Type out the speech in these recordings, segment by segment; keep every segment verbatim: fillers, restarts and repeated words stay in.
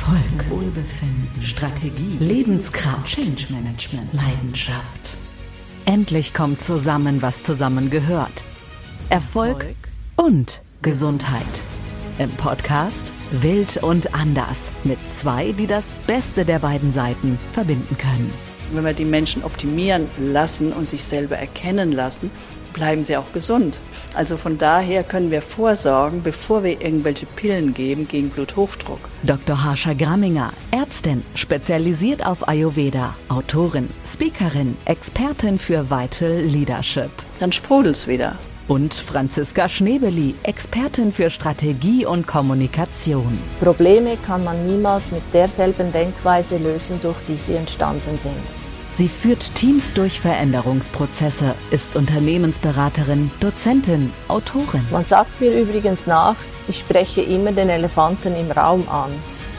Erfolg, Wohlbefinden, Strategie, Lebenskraft, Change Management, Leidenschaft. Endlich kommt zusammen, was zusammengehört. Erfolg und Gesundheit. Im Podcast Wild und Anders mit zwei, die das Beste der beiden Seiten verbinden können. Wenn wir die Menschen optimieren lassen und sich selber erkennen lassen, bleiben sie auch gesund. Also von daher können wir vorsorgen, bevor wir irgendwelche Pillen geben gegen Bluthochdruck. Doktor Harsha Gramminger, Ärztin, spezialisiert auf Ayurveda, Autorin, Speakerin, Expertin für Vital Leadership. Dann sprudelt's wieder. Und Franziska Schnebeli, Expertin für Strategie und Kommunikation. Probleme kann man niemals mit derselben Denkweise lösen, durch die sie entstanden sind. Sie führt Teams durch Veränderungsprozesse, ist Unternehmensberaterin, Dozentin, Autorin. Man sagt mir übrigens nach, ich spreche immer den Elefanten im Raum an.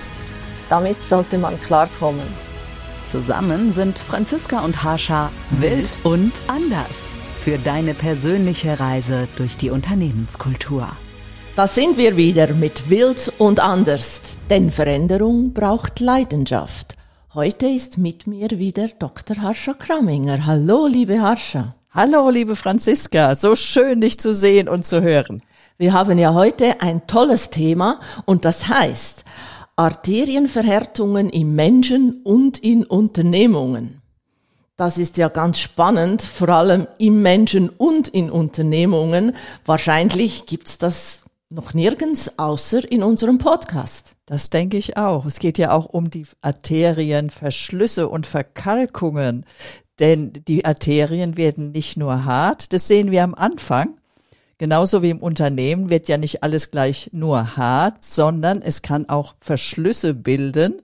Damit sollte man klarkommen. Zusammen sind Franziska und Harsha wild und anders für deine persönliche Reise durch die Unternehmenskultur. Da sind wir wieder mit Wild und Anders, denn Veränderung braucht Leidenschaft. Heute ist mit mir wieder Doktor Harsha Gramminger. Hallo, liebe Harsha. Hallo, liebe Franziska. So schön, dich zu sehen und zu hören. Wir haben ja heute ein tolles Thema und das heißt Arterienverhärtungen im Menschen und in Unternehmungen. Das ist ja ganz spannend, vor allem im Menschen und in Unternehmungen. Wahrscheinlich gibt's das noch nirgends, außer in unserem Podcast. Das denke ich auch. Es geht ja auch um die Arterienverschlüsse und Verkalkungen. Denn die Arterien werden nicht nur hart, das sehen wir am Anfang. Genauso wie im Unternehmen wird ja nicht alles gleich nur hart, sondern es kann auch Verschlüsse bilden.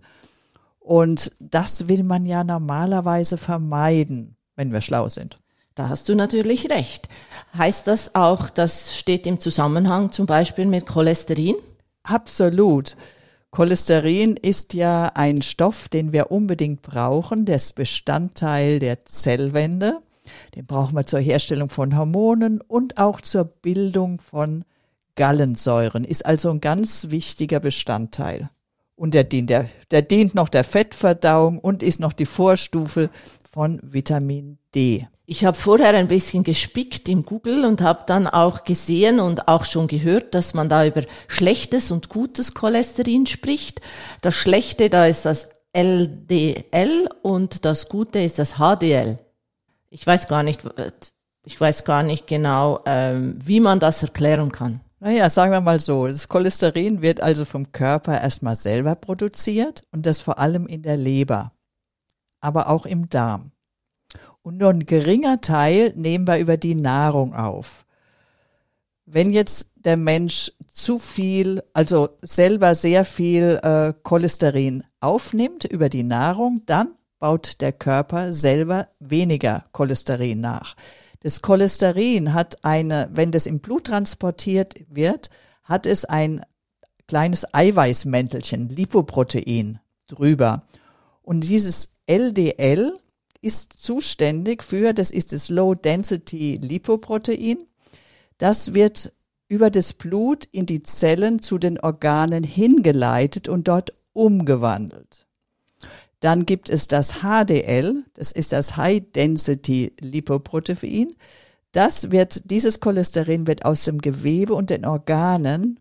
Und das will man ja normalerweise vermeiden, wenn wir schlau sind. Da hast du natürlich recht. Heißt das auch, das steht im Zusammenhang zum Beispiel mit Cholesterin? Absolut. Cholesterin ist ja ein Stoff, den wir unbedingt brauchen. Der ist Bestandteil der Zellwände. Den brauchen wir zur Herstellung von Hormonen und auch zur Bildung von Gallensäuren. Ist also ein ganz wichtiger Bestandteil. Und der dient, der, der dient noch der Fettverdauung und ist noch die Vorstufe von Vitamin D. Ich habe vorher ein bisschen gespickt im Google und habe dann auch gesehen und auch schon gehört, dass man da über schlechtes und gutes Cholesterin spricht. Das Schlechte, da ist das L D L und das Gute ist das H D L. Ich weiß gar nicht, ich weiß gar nicht genau, ähm, wie man das erklären kann. Naja, sagen wir mal so, das Cholesterin wird also vom Körper erstmal selber produziert und das vor allem in der Leber, aber auch im Darm. Und nur ein geringer Teil nehmen wir über die Nahrung auf. Wenn jetzt der Mensch zu viel, also selber sehr viel äh, Cholesterin aufnimmt über die Nahrung, dann baut der Körper selber weniger Cholesterin nach. Das Cholesterin hat eine, wenn das im Blut transportiert wird, hat es ein kleines Eiweißmäntelchen, Lipoprotein, drüber. Und dieses L D L ist zuständig für, das ist das Low-Density-Lipoprotein. Das wird über das Blut in die Zellen zu den Organen hingeleitet und dort umgewandelt. Dann gibt es das H D L, das ist das High-Density-Lipoprotein. Das wird, dieses Cholesterin wird aus dem Gewebe und den Organen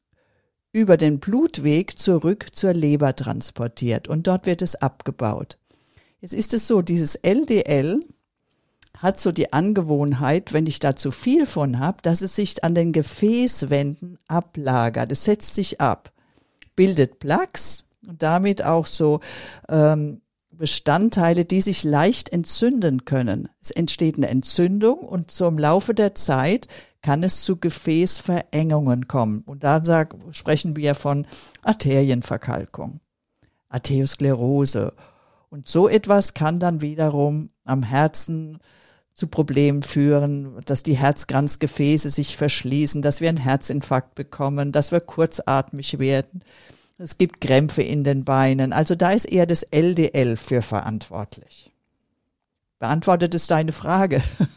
über den Blutweg zurück zur Leber transportiert und dort wird es abgebaut. Jetzt ist es so, dieses L D L hat so die Angewohnheit, wenn ich da zu viel von habe, dass es sich an den Gefäßwänden ablagert. Es setzt sich ab, bildet Plaques und damit auch so ähm, Bestandteile, die sich leicht entzünden können. Es entsteht eine Entzündung und so im Laufe der Zeit kann es zu Gefäßverengungen kommen. Und da sag, sprechen wir von Arterienverkalkung, Arteriosklerose. Und so etwas kann dann wiederum am Herzen zu Problemen führen, dass die Herzkranzgefäße sich verschließen, dass wir einen Herzinfarkt bekommen, dass wir kurzatmig werden. Es gibt Krämpfe in den Beinen. Also da ist eher das L D L für verantwortlich. Beantwortet es deine Frage?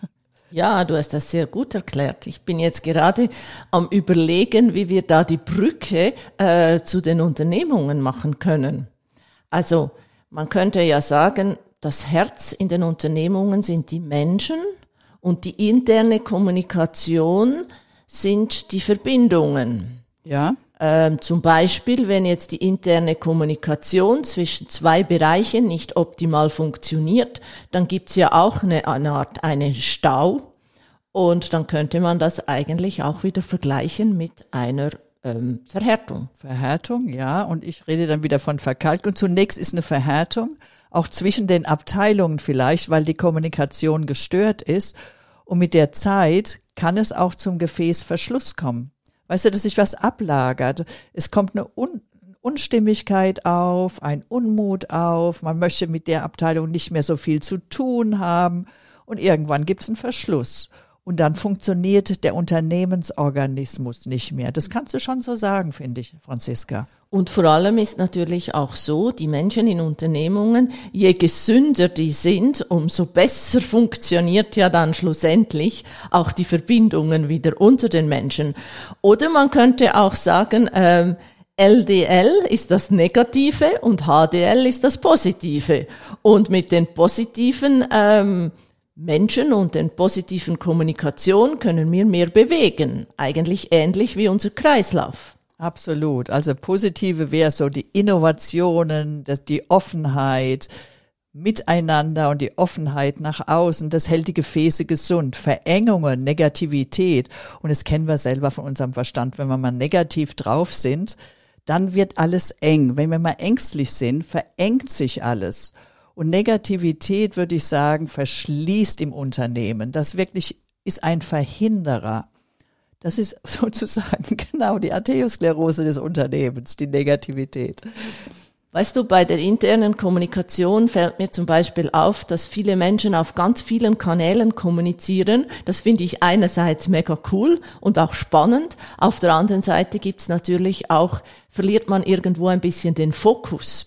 Ja, du hast das sehr gut erklärt. Ich bin jetzt gerade am Überlegen, wie wir da die Brücke äh, zu den Unternehmungen machen können. Also man könnte ja sagen, das Herz in den Unternehmungen sind die Menschen und die interne Kommunikation sind die Verbindungen. Ja. Ähm, zum Beispiel, wenn jetzt die interne Kommunikation zwischen zwei Bereichen nicht optimal funktioniert, dann gibt's ja auch eine, eine Art einen Stau und dann könnte man das eigentlich auch wieder vergleichen mit einer ähm, Verhärtung. Verhärtung, ja, und ich rede dann wieder von Verkalkung. Zunächst ist eine Verhärtung, auch zwischen den Abteilungen vielleicht, weil die Kommunikation gestört ist und mit der Zeit kann es auch zum Gefäßverschluss kommen. Weißt du, dass sich was ablagert. Es kommt eine Un- Unstimmigkeit auf, ein Unmut auf. Man möchte mit der Abteilung nicht mehr so viel zu tun haben. Und irgendwann gibt es einen Verschluss. Und dann funktioniert der Unternehmensorganismus nicht mehr. Das kannst du schon so sagen, finde ich, Franziska. Und vor allem ist natürlich auch so, die Menschen in Unternehmungen, je gesünder die sind, umso besser funktioniert ja dann schlussendlich auch die Verbindungen wieder unter den Menschen. Oder man könnte auch sagen, ähm, L D L ist das Negative und H D L ist das Positive. Und mit den positiven ähm, Menschen und den positiven Kommunikation können wir mehr bewegen. Eigentlich ähnlich wie unser Kreislauf. Absolut. Also positive wäre so die Innovationen, das, die Offenheit miteinander und die Offenheit nach außen. Das hält die Gefäße gesund. Verengungen, Negativität. Und das kennen wir selber von unserem Verstand. Wenn wir mal negativ drauf sind, dann wird alles eng. Wenn wir mal ängstlich sind, verengt sich alles. Und Negativität, würde ich sagen, verschließt im Unternehmen. Das wirklich ist ein Verhinderer. Das ist sozusagen genau die Arteriosklerose des Unternehmens, die Negativität. Weißt du, bei der internen Kommunikation fällt mir zum Beispiel auf, dass viele Menschen auf ganz vielen Kanälen kommunizieren. Das finde ich einerseits mega cool und auch spannend. Auf der anderen Seite gibt's natürlich auch, verliert man irgendwo ein bisschen den Fokus.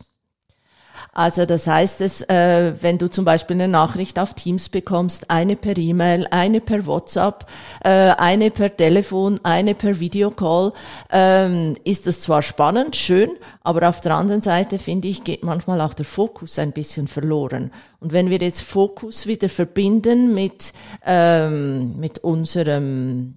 Also das heißt es, äh, wenn du zum Beispiel eine Nachricht auf Teams bekommst, eine per E-Mail, eine per WhatsApp, äh, eine per Telefon, eine per Videocall, ähm, ist das zwar spannend, schön, aber auf der anderen Seite, finde ich, geht manchmal auch der Fokus ein bisschen verloren. Und wenn wir jetzt Fokus wieder verbinden mit, ähm, mit unserem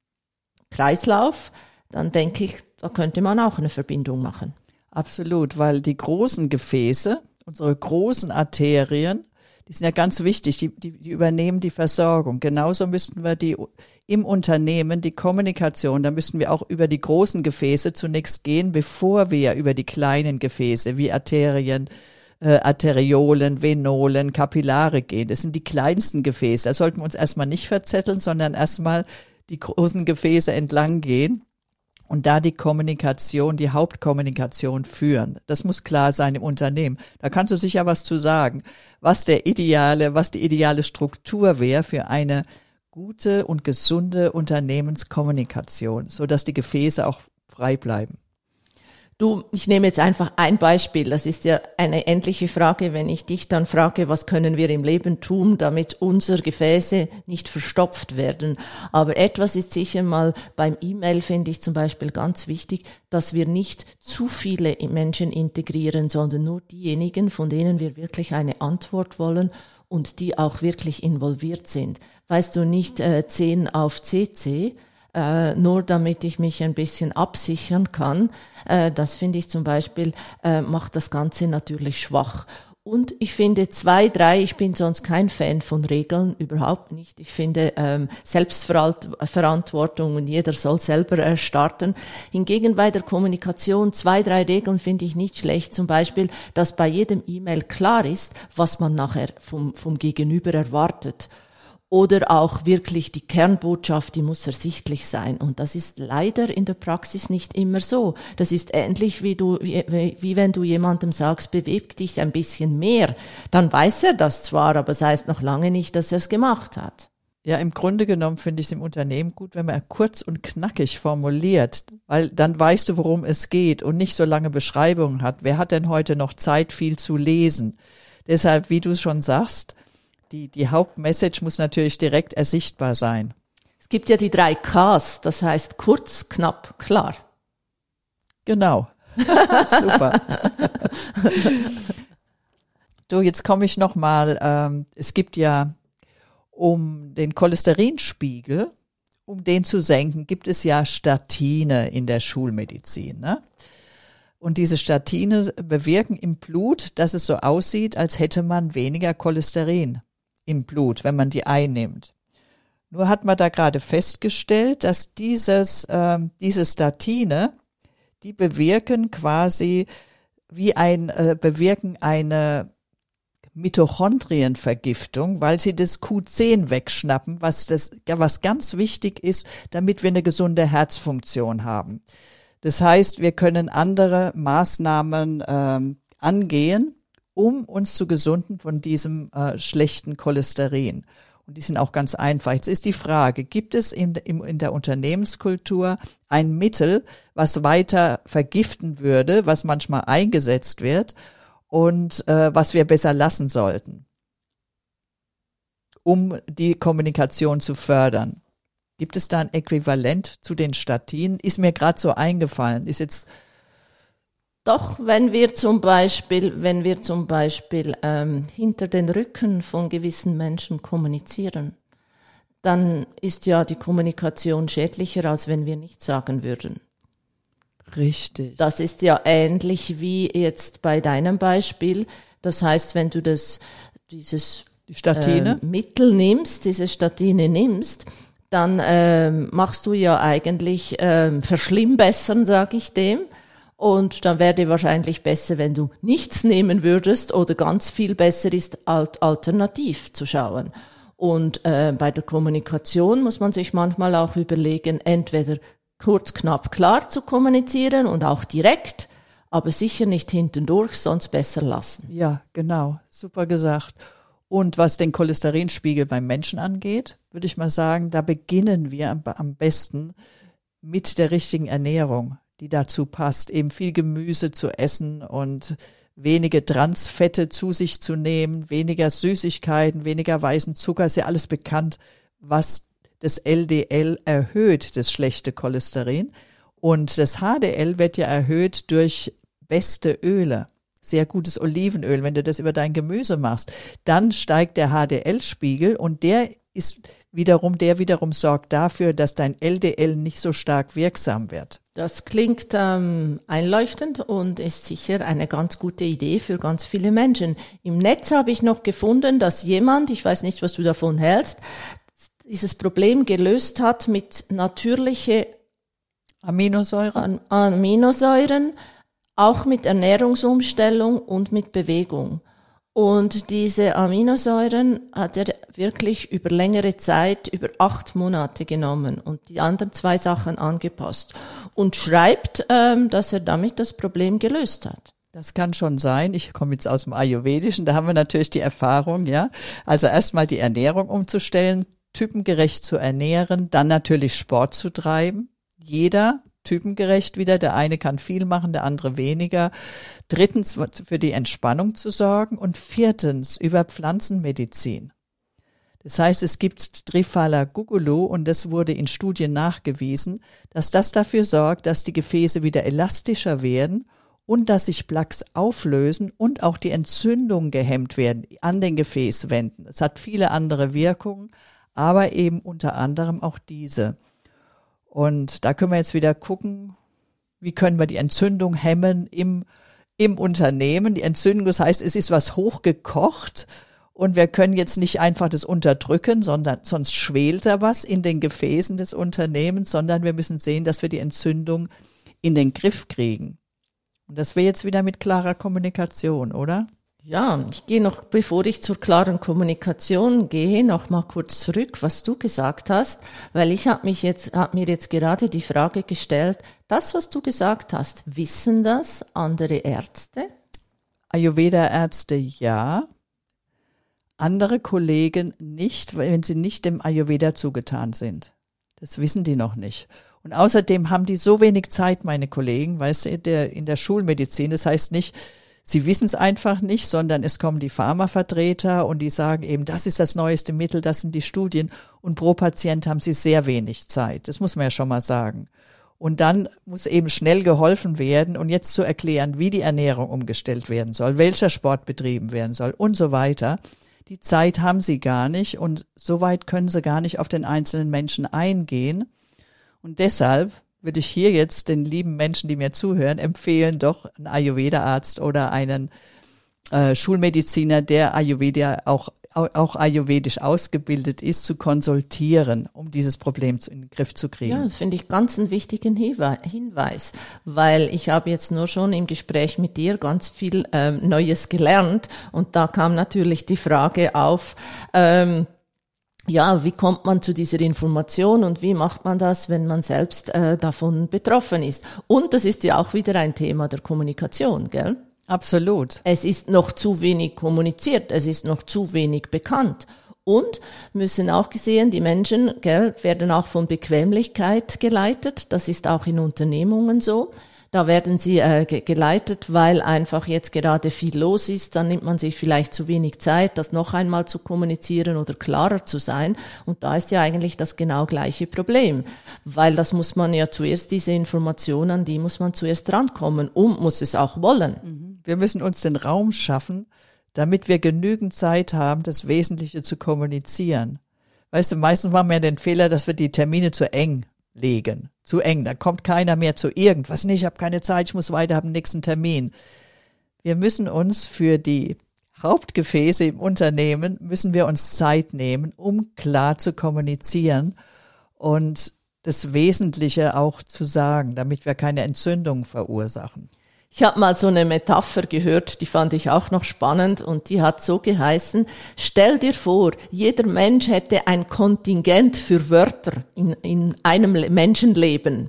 Kreislauf, dann denke ich, da könnte man auch eine Verbindung machen. Absolut, weil die großen Gefäße, unsere großen Arterien, die sind ja ganz wichtig, die, die, die übernehmen die Versorgung. Genauso müssten wir die im Unternehmen, die Kommunikation, da müssten wir auch über die großen Gefäße zunächst gehen, bevor wir über die kleinen Gefäße wie Arterien, äh, Arteriolen, Venolen, Kapillare gehen. Das sind die kleinsten Gefäße. Da sollten wir uns erstmal nicht verzetteln, sondern erstmal die großen Gefäße entlang gehen. Und da die Kommunikation, die Hauptkommunikation führen. Das muss klar sein im Unternehmen. Da kannst du sicher was zu sagen, was der ideale, was die ideale Struktur wäre für eine gute und gesunde Unternehmenskommunikation, so dass die Gefäße auch frei bleiben. Du, ich nehme jetzt einfach ein Beispiel. Das ist ja eine endliche Frage, wenn ich dich dann frage, was können wir im Leben tun, damit unsere Gefäße nicht verstopft werden. Aber etwas ist sicher mal beim E-Mail, finde ich zum Beispiel ganz wichtig, dass wir nicht zu viele Menschen integrieren, sondern nur diejenigen, von denen wir wirklich eine Antwort wollen und die auch wirklich involviert sind. Weißt du, nicht äh, zehn auf C C, Äh, nur damit ich mich ein bisschen absichern kann. Äh, das finde ich zum Beispiel, äh, macht das Ganze natürlich schwach. Und ich finde zwei, drei, ich bin sonst kein Fan von Regeln, überhaupt nicht. Ich finde ähm, Selbstverantwortung und jeder soll selber äh, starten. Hingegen bei der Kommunikation zwei, drei Regeln finde ich nicht schlecht. Zum Beispiel, dass bei jedem E-Mail klar ist, was man nachher vom, vom Gegenüber erwartet. Oder auch wirklich die Kernbotschaft, die muss ersichtlich sein. Und das ist leider in der Praxis nicht immer so. Das ist ähnlich wie du, wie, wie wenn du jemandem sagst, beweg dich ein bisschen mehr. Dann weiß er das zwar, aber es heißt noch lange nicht, dass er es gemacht hat. Ja, im Grunde genommen finde ich es im Unternehmen gut, wenn man kurz und knackig formuliert, weil dann weißt du, worum es geht und nicht so lange Beschreibungen hat. Wer hat denn heute noch Zeit, viel zu lesen? Deshalb, wie du schon sagst, die, die Hauptmessage muss natürlich direkt ersichtbar sein. Es gibt ja die drei Ks, das heißt kurz, knapp, klar. Genau. Super. Du, jetzt komme ich noch mal. Ähm, es gibt ja um den Cholesterinspiegel, um den zu senken, gibt es ja Statine in der Schulmedizin, ne? Und diese Statine bewirken im Blut, dass es so aussieht, als hätte man weniger Cholesterin im Blut, wenn man die einnimmt. Nur hat man da gerade festgestellt, dass dieses, ähm, diese Statine, die bewirken quasi wie ein, äh, bewirken eine Mitochondrienvergiftung, weil sie das Q zehn wegschnappen, was das, ja, was ganz wichtig ist, damit wir eine gesunde Herzfunktion haben. Das heißt, wir können andere Maßnahmen ähm, angehen, um uns zu gesunden von diesem äh, schlechten Cholesterin. Und die sind auch ganz einfach. Jetzt ist die Frage, gibt es in, in, in der Unternehmenskultur ein Mittel, was weiter vergiften würde, was manchmal eingesetzt wird und äh, was wir besser lassen sollten, um die Kommunikation zu fördern? Gibt es da ein Äquivalent zu den Statinen? Ist mir gerade so eingefallen. Ist jetzt Doch, wenn wir zum Beispiel, wenn wir zum Beispiel ähm, hinter den Rücken von gewissen Menschen kommunizieren, dann ist ja die Kommunikation schädlicher, als wenn wir nichts sagen würden. richtig. Das ist ja ähnlich wie jetzt bei deinem Beispiel. Das heißt, wenn du das dieses Die Statine? äh, Mittel nimmst, diese Statine nimmst, dann ähm, machst du ja eigentlich ähm, verschlimmbessern, sage ich dem. Und dann wäre dir wahrscheinlich besser, wenn du nichts nehmen würdest oder ganz viel besser ist, alternativ zu schauen. Und äh, bei der Kommunikation muss man sich manchmal auch überlegen, entweder kurz, knapp, klar zu kommunizieren und auch direkt, aber sicher nicht hintendurch, sonst besser lassen. Ja, genau. Super gesagt. Und was den Cholesterinspiegel beim Menschen angeht, würde ich mal sagen, da beginnen wir am, am besten mit der richtigen Ernährung, die dazu passt, eben viel Gemüse zu essen und wenige Transfette zu sich zu nehmen, weniger Süßigkeiten, weniger weißen Zucker, ist ja alles bekannt, was das L D L erhöht, das schlechte Cholesterin. Und das H D L wird ja erhöht durch beste Öle, sehr gutes Olivenöl. Wenn du das über dein Gemüse machst, dann steigt der H D L-Spiegel und der ist wiederum, der wiederum sorgt dafür, dass dein L D L nicht so stark wirksam wird. Das klingt ähm, einleuchtend und ist sicher eine ganz gute Idee für ganz viele Menschen. Im Netz habe ich noch gefunden, dass jemand, ich weiß nicht, was du davon hältst, dieses Problem gelöst hat mit natürliche Aminosäuren? Aminosäuren, auch mit Ernährungsumstellung und mit Bewegung. Und diese Aminosäuren hat er wirklich über längere Zeit, über acht Monate genommen und die anderen zwei Sachen angepasst und schreibt, ähm, dass er damit das Problem gelöst hat. Das kann schon sein. Ich komme jetzt aus dem Ayurvedischen, da haben wir natürlich die Erfahrung, ja. Also erstmal die Ernährung umzustellen, typengerecht zu ernähren, dann natürlich Sport zu treiben. Jeder typengerecht wieder. Der eine kann viel machen, der andere weniger. Drittens für die Entspannung zu sorgen und viertens über Pflanzenmedizin. Das heißt, es gibt Triphala gugulu und das wurde in Studien nachgewiesen, dass das dafür sorgt, dass die Gefäße wieder elastischer werden und dass sich Plaques auflösen und auch die Entzündungen gehemmt werden an den Gefäßwänden. Es hat viele andere Wirkungen, aber eben unter anderem auch diese. Und da können wir jetzt wieder gucken, wie können wir die Entzündung hemmen im, im Unternehmen. Die Entzündung, das heißt, es ist was hochgekocht und wir können jetzt nicht einfach das unterdrücken, sondern sonst schwelt da was in den Gefäßen des Unternehmens, sondern wir müssen sehen, dass wir die Entzündung in den Griff kriegen. Und das wäre jetzt wieder mit klarer Kommunikation, oder? Ja, ich gehe noch, bevor ich zur klaren Kommunikation gehe, noch mal kurz zurück, was du gesagt hast, weil ich habe mich jetzt, habe mir jetzt gerade die Frage gestellt, das, was du gesagt hast, wissen das andere Ärzte? Ayurveda-Ärzte ja, andere Kollegen nicht, wenn sie nicht dem Ayurveda zugetan sind. Das wissen die noch nicht. Und außerdem haben die so wenig Zeit, meine Kollegen, weißt du, der, in der Schulmedizin, das heißt nicht, Sie wissen es einfach nicht, sondern es kommen die Pharmavertreter und die sagen eben, das ist das neueste Mittel, das sind die Studien. Und pro Patient haben sie sehr wenig Zeit. Das muss man ja schon mal sagen. Und dann muss eben schnell geholfen werden und jetzt zu erklären, wie die Ernährung umgestellt werden soll, welcher Sport betrieben werden soll und so weiter. Die Zeit haben sie gar nicht und so weit können sie gar nicht auf den einzelnen Menschen eingehen. Und deshalb würde ich hier jetzt den lieben Menschen, die mir zuhören, empfehlen, doch einen Ayurveda-Arzt oder einen äh, Schulmediziner, der Ayurveda auch, auch ayurvedisch ausgebildet ist, zu konsultieren, um dieses Problem zu, in den Griff zu kriegen. Ja, das finde ich ganz einen wichtigen Hinweis, weil ich habe jetzt nur schon im Gespräch mit dir ganz viel ähm, Neues gelernt und da kam natürlich die Frage auf, ähm, ja, wie kommt man zu dieser Information und wie macht man das, wenn man selbst äh, davon betroffen ist? Und das ist ja auch wieder ein Thema der Kommunikation, gell? Absolut. Es ist noch zu wenig kommuniziert, es ist noch zu wenig bekannt. Und müssen auch gesehen, die Menschen, gell, werden auch von Bequemlichkeit geleitet. Das ist auch in Unternehmungen so. Da werden sie äh, ge- geleitet, weil einfach jetzt gerade viel los ist. Dann nimmt man sich vielleicht zu wenig Zeit, das noch einmal zu kommunizieren oder klarer zu sein. Und da ist ja eigentlich das genau gleiche Problem. Weil das muss man ja zuerst, diese Informationen, an die muss man zuerst rankommen und muss es auch wollen. Wir müssen uns den Raum schaffen, damit wir genügend Zeit haben, das Wesentliche zu kommunizieren. Weißt du, meistens machen wir den Fehler, dass wir die Termine zu eng legen. Zu eng, da kommt keiner mehr zu irgendwas. Nee, ich habe keine Zeit, ich muss weiter, habe den nächsten Termin. Wir müssen uns für die Hauptgefäße im Unternehmen, müssen wir uns Zeit nehmen, um klar zu kommunizieren und das Wesentliche auch zu sagen, damit wir keine Entzündung verursachen. Ich habe mal so eine Metapher gehört, die fand ich auch noch spannend und die hat so geheißen, stell dir vor, jeder Mensch hätte ein Kontingent für Wörter in, in einem Menschenleben.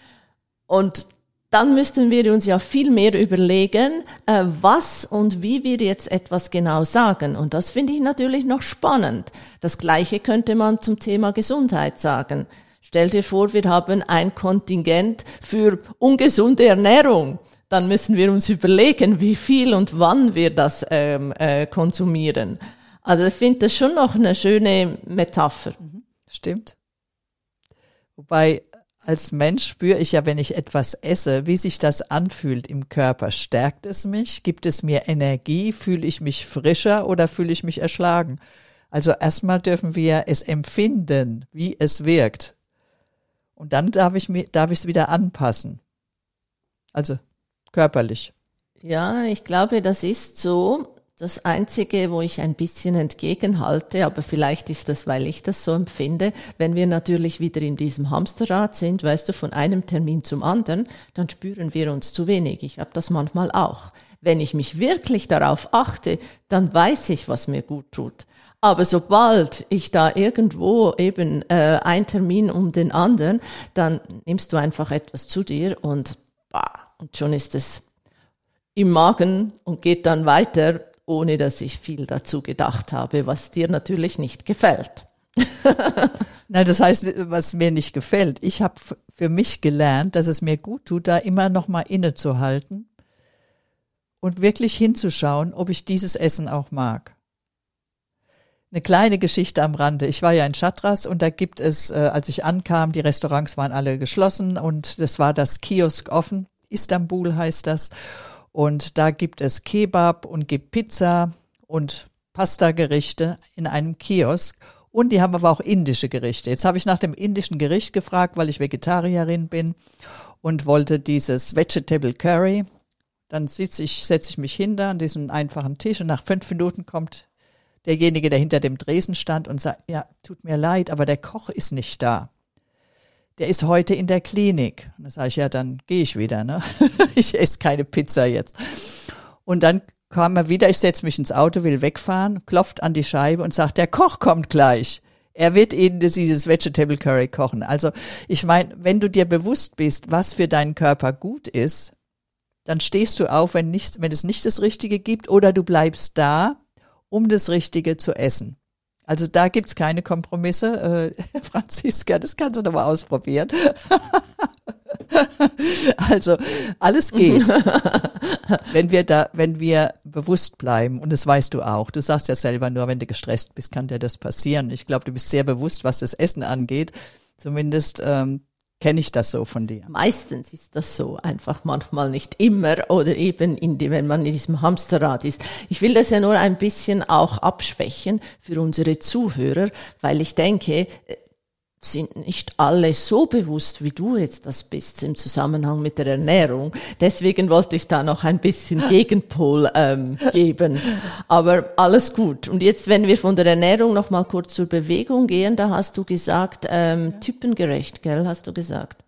Und dann müssten wir uns ja viel mehr überlegen, äh, was und wie wir jetzt etwas genau sagen. Und das finde ich natürlich noch spannend. Das Gleiche könnte man zum Thema Gesundheit sagen. Stell dir vor, wir haben ein Kontingent für ungesunde Ernährung. Dann müssen wir uns überlegen, wie viel und wann wir das ähm, äh, konsumieren. Also ich finde das schon noch eine schöne Metapher. Stimmt. Wobei als Mensch spüre ich ja, wenn ich etwas esse, wie sich das anfühlt im Körper. Stärkt es mich? Gibt es mir Energie? Fühle ich mich frischer oder fühle ich mich erschlagen? Also erstmal dürfen wir es empfinden, wie es wirkt. Und dann darf ich mir, darf ich es wieder anpassen. Also körperlich. Ja, ich glaube, das ist so. Das Einzige, wo ich ein bisschen entgegenhalte, aber vielleicht ist das, weil ich das so empfinde, wenn wir natürlich wieder in diesem Hamsterrad sind, weißt du, von einem Termin zum anderen, dann spüren wir uns zu wenig. Ich habe das manchmal auch. Wenn ich mich wirklich darauf achte, dann weiß ich, was mir gut tut. Aber sobald ich da irgendwo eben äh, ein Termin um den anderen, dann nimmst du einfach etwas zu dir und bah, und schon ist es im Magen und geht dann weiter, ohne dass ich viel dazu gedacht habe, was dir natürlich nicht gefällt. Nein, das heißt, was mir nicht gefällt. Ich habe für mich gelernt, dass es mir gut tut, da immer noch mal innezuhalten und wirklich hinzuschauen, ob ich dieses Essen auch mag. Eine kleine Geschichte am Rande. Ich war ja in Chatras und da gibt es, äh, als ich ankam, die Restaurants waren alle geschlossen und das war das Kiosk offen. Istanbul heißt das. Und da gibt es Kebab und gibt Pizza und Pasta-Gerichte in einem Kiosk. Und die haben aber auch indische Gerichte. Jetzt habe ich nach dem indischen Gericht gefragt, weil ich Vegetarierin bin und wollte dieses Vegetable Curry. Dann sitze ich, setze ich mich hinter an diesen einfachen Tisch und nach fünf Minuten kommt derjenige, der hinter dem Tresen stand und sagt, ja, tut mir leid, aber der Koch ist nicht da. Der ist heute in der Klinik. Und da sage ich, ja, dann gehe ich wieder, ne? Ich esse keine Pizza jetzt. Und dann kam er wieder, ich setze mich ins Auto, will wegfahren, klopft an die Scheibe und sagt, der Koch kommt gleich. Er wird Ihnen dieses Vegetable Curry kochen. Also ich meine, wenn du dir bewusst bist, was für deinen Körper gut ist, dann stehst du auf, wenn, nicht, wenn es nicht das Richtige gibt, oder du bleibst da, um das Richtige zu essen. Also da gibt's keine Kompromisse. Äh, Franziska, das kannst du doch mal ausprobieren. Also alles geht, wenn wir da, wenn wir bewusst bleiben. Und das weißt du auch. Du sagst ja selber, nur wenn du gestresst bist, kann dir das passieren. Ich glaube, du bist sehr bewusst, was das Essen angeht. Zumindest ähm, kenne ich das so von dir. Meistens ist das so, einfach manchmal nicht immer oder eben in die, wenn man in diesem Hamsterrad ist. Ich will das ja nur ein bisschen auch abschwächen für unsere Zuhörer, weil ich denke, sind nicht alle so bewusst, wie du jetzt das bist im Zusammenhang mit der Ernährung. Deswegen wollte ich da noch ein bisschen Gegenpol ähm, geben. Aber alles gut. Und jetzt, wenn wir von der Ernährung noch mal kurz zur Bewegung gehen, da hast du gesagt, ähm, ja. typengerecht, gell, hast du gesagt?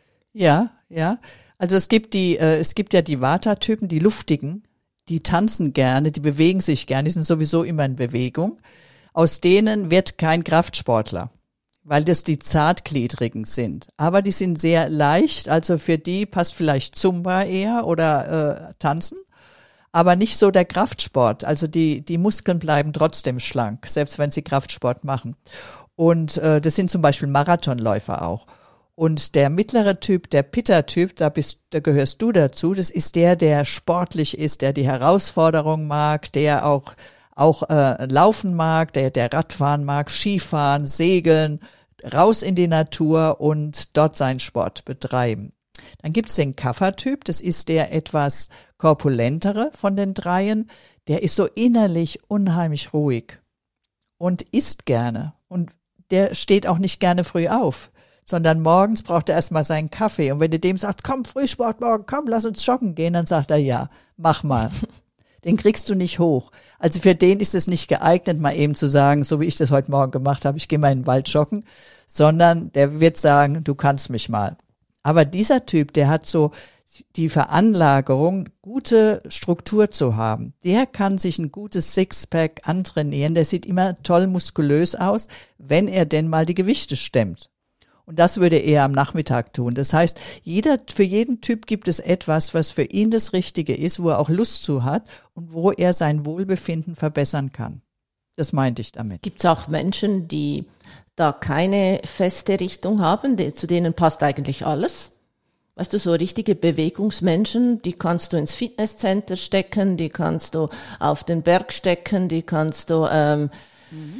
Ja, ja. Also es gibt die, äh, es gibt ja die Vata-Typen, die luftigen, die tanzen gerne, die bewegen sich gerne, die sind sowieso immer in Bewegung. Aus denen wird kein Kraftsportler, weil das die Zartgliedrigen sind. Aber die sind sehr leicht, also für die passt vielleicht Zumba eher oder äh, Tanzen, aber nicht so der Kraftsport. Also die die Muskeln bleiben trotzdem schlank, selbst wenn sie Kraftsport machen. Und äh, das sind zum Beispiel Marathonläufer auch. Und der mittlere Typ, der Pitta-Typ, da bist, da gehörst du dazu, das ist der, der sportlich ist, der die Herausforderung mag, der auch auch äh, laufen mag, der der Radfahren mag, Skifahren, Segeln, raus in die Natur und dort seinen Sport betreiben. Dann gibt's den Kapha-Typ, das ist der etwas korpulentere von den dreien, der ist so innerlich unheimlich ruhig und isst gerne und der steht auch nicht gerne früh auf, sondern morgens braucht er erstmal seinen Kaffee und wenn du dem sagst, komm, Frühsport morgen, komm, lass uns joggen gehen, dann sagt er, ja, mach mal. Den kriegst du nicht hoch. Also für den ist es nicht geeignet, mal eben zu sagen, so wie ich das heute Morgen gemacht habe, ich gehe mal in den Wald joggen, sondern der wird sagen, du kannst mich mal. Aber dieser Typ, der hat so die Veranlagerung, gute Struktur zu haben. Der kann sich ein gutes Sixpack antrainieren, der sieht immer toll muskulös aus, wenn er denn mal die Gewichte stemmt. Und das würde er am Nachmittag tun. Das heißt, jeder, für jeden Typ gibt es etwas, was für ihn das Richtige ist, wo er auch Lust zu hat und wo er sein Wohlbefinden verbessern kann. Das meinte ich damit. Gibt es auch Menschen, die da keine feste Richtung haben, die, zu denen passt eigentlich alles? Weißt du, so richtige Bewegungsmenschen, die kannst du ins Fitnesscenter stecken, die kannst du auf den Berg stecken, die kannst du ähm, mhm.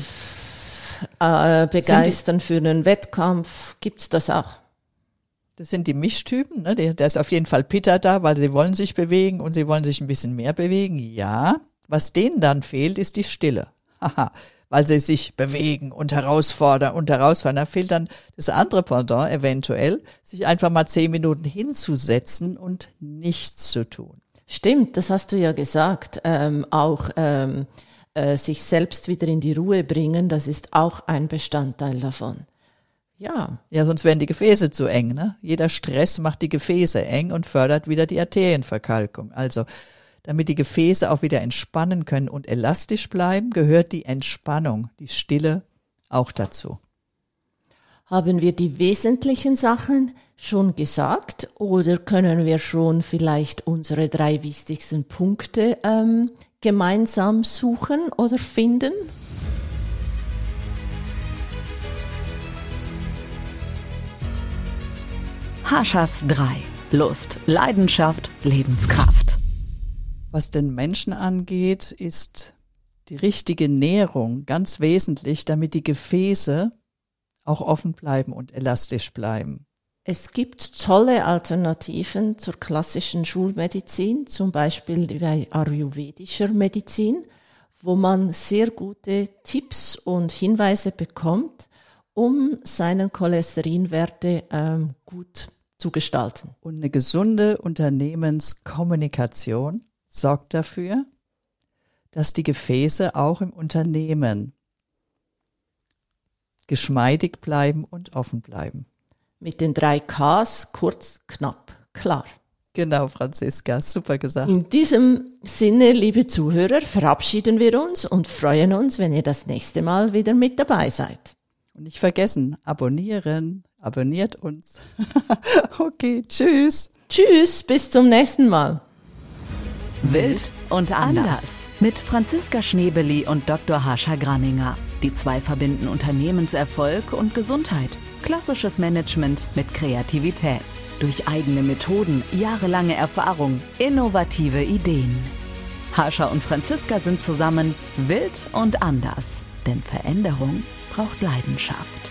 Äh, begeistern die, für einen Wettkampf, gibt's das auch? Das sind die Mischtypen, ne? Der, der ist auf jeden Fall Pitta da, weil sie wollen sich bewegen und sie wollen sich ein bisschen mehr bewegen. Ja, was denen dann fehlt, ist die Stille. Haha, weil sie sich bewegen und herausfordern und herausfordern. Da fehlt dann das andere Pendant eventuell, sich einfach mal zehn Minuten hinzusetzen und nichts zu tun. Stimmt, das hast du ja gesagt. Ähm, auch ähm, Äh, sich selbst wieder in die Ruhe bringen, das ist auch ein Bestandteil davon. Ja. Ja, sonst werden die Gefäße zu eng, ne? Jeder Stress macht die Gefäße eng und fördert wieder die Arterienverkalkung. Also, damit die Gefäße auch wieder entspannen können und elastisch bleiben, gehört die Entspannung, die Stille auch dazu. Haben wir die wesentlichen Sachen schon gesagt oder können wir schon vielleicht unsere drei wichtigsten Punkte ähm, gemeinsam suchen oder finden? Harshas drei. Lust, Leidenschaft, Lebenskraft. Was den Menschen angeht, ist die richtige Nährung ganz wesentlich, damit die Gefäße auch offen bleiben und elastisch bleiben. Es gibt tolle Alternativen zur klassischen Schulmedizin, zum Beispiel bei ayurvedischer Medizin, wo man sehr gute Tipps und Hinweise bekommt, um seine Cholesterinwerte ähm, gut zu gestalten. Und eine gesunde Unternehmenskommunikation sorgt dafür, dass die Gefäße auch im Unternehmen geschmeidig bleiben und offen bleiben. Mit den drei Ks, kurz, knapp, klar. Genau, Franziska, super gesagt. In diesem Sinne, liebe Zuhörer, verabschieden wir uns und freuen uns, wenn ihr das nächste Mal wieder mit dabei seid. Und nicht vergessen, abonnieren, abonniert uns. Okay, tschüss. Tschüss, bis zum nächsten Mal. Wild und anders. Mit Franziska Schnebeli und Doktor Harsha Gramminger. Die zwei verbinden Unternehmenserfolg und Gesundheit. Klassisches Management mit Kreativität. Durch eigene Methoden, jahrelange Erfahrung, innovative Ideen. Harscha und Franziska sind zusammen wild und anders. Denn Veränderung braucht Leidenschaft.